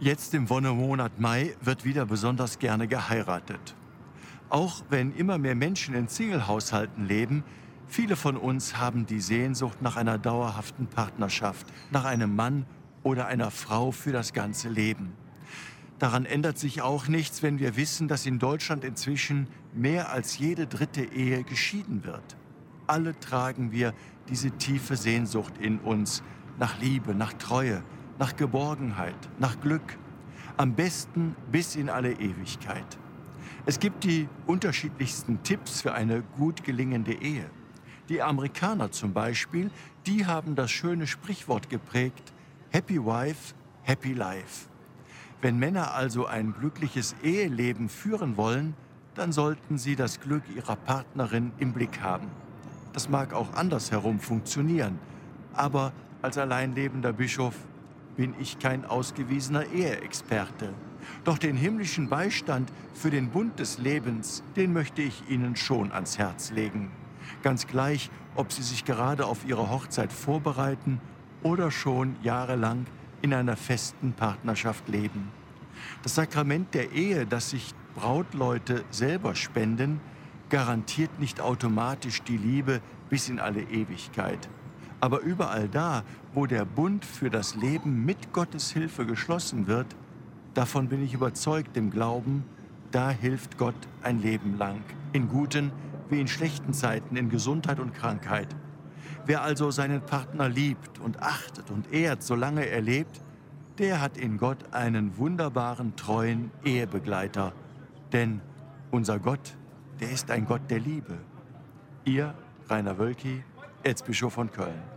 Jetzt im Wonnemonat Mai wird wieder besonders gerne geheiratet. Auch wenn immer mehr Menschen in Singlehaushalten leben, viele von uns haben die Sehnsucht nach einer dauerhaften Partnerschaft, nach einem Mann oder einer Frau für das ganze Leben. Daran ändert sich auch nichts, wenn wir wissen, dass in Deutschland inzwischen mehr als jede dritte Ehe geschieden wird. Alle tragen wir diese tiefe Sehnsucht in uns, nach Liebe, nach Treue, nach Geborgenheit, nach Glück. Am besten bis in alle Ewigkeit. Es gibt die unterschiedlichsten Tipps für eine gut gelingende Ehe. Die Amerikaner zum Beispiel, die haben das schöne Sprichwort geprägt: Happy Wife, Happy Life. Wenn Männer also ein glückliches Eheleben führen wollen, dann sollten sie das Glück ihrer Partnerin im Blick haben. Das mag auch andersherum funktionieren, aber als alleinlebender Bischof bin ich kein ausgewiesener Eheexperte. Doch den himmlischen Beistand für den Bund des Lebens, den möchte ich Ihnen schon ans Herz legen. Ganz gleich, ob Sie sich gerade auf Ihre Hochzeit vorbereiten oder schon jahrelang in einer festen Partnerschaft leben. Das Sakrament der Ehe, das sich Brautleute selber spenden, garantiert nicht automatisch die Liebe bis in alle Ewigkeit. Aber überall da, wo der Bund für das Leben mit Gottes Hilfe geschlossen wird, davon bin ich überzeugt im Glauben, da hilft Gott ein Leben lang, in guten wie in schlechten Zeiten, in Gesundheit und Krankheit. Wer also seinen Partner liebt und achtet und ehrt, solange er lebt, der hat in Gott einen wunderbaren, treuen Ehebegleiter. Denn unser Gott, der ist ein Gott der Liebe. Ihr Rainer Wölki, Erzbischof von Köln.